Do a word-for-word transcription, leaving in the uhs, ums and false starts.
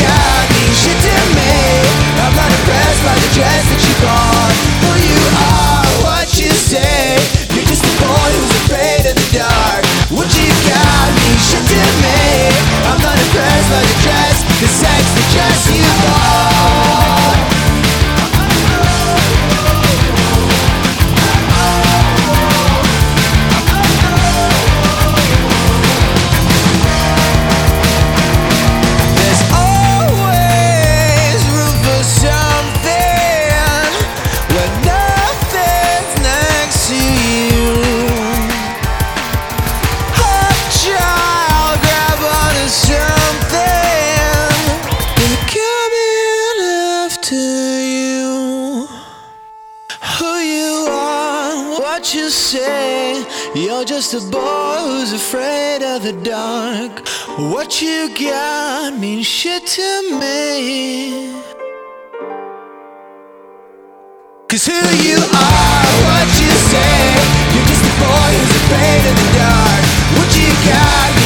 got means shit to me. I'm not impressed by the dress that you bought. Who you are, what you say, you're just a boy who's afraid of the dark. What you got means shit to me. I'm not impressed by the dress, the sex, the dress you bought. What you say, you're just a boy who's afraid of the dark. What you got means shit to me. Cause who you are, what you say, you're just a boy who's afraid of the dark. What you got